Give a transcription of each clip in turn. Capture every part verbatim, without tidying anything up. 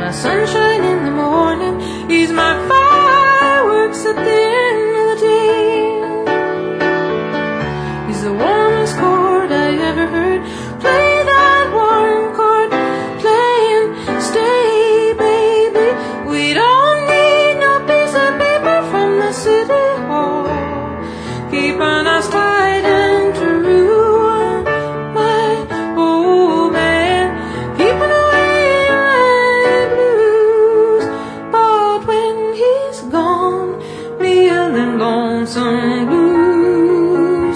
my sunshine in the morning. He's my fireworks at the end of the day. He's the warmest chord I ever heard. Play that warm chord, play and stay, baby. We don't need no piece of paper from the city hall, keeping us tight and true. My old man, keeping away my blues. But when he's gone, me and them lonesome blues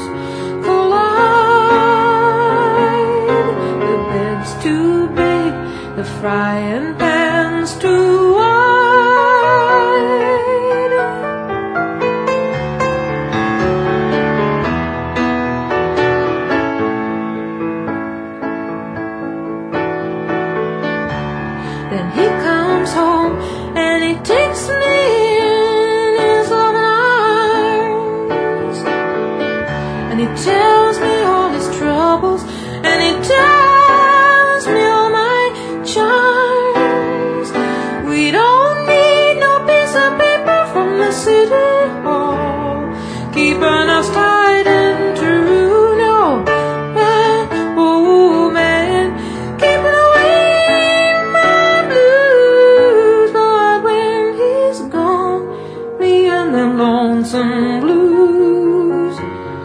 collide. The bed's too big, the frying pan's too wide. Then he comes home and he takes me in his loving arms, and he tells me all his troubles, and he tells me all my charms. We don't need no piece of paper from the city hall, keeping us tight and true. No, my old man, keeping away my blues. But when he's gone, me and them lonesome blues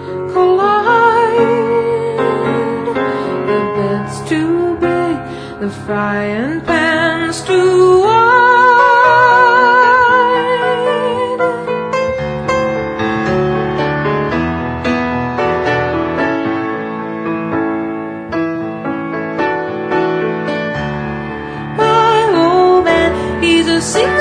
collide. The bed's too big, the frying pan's too wide. My old man, he's a singer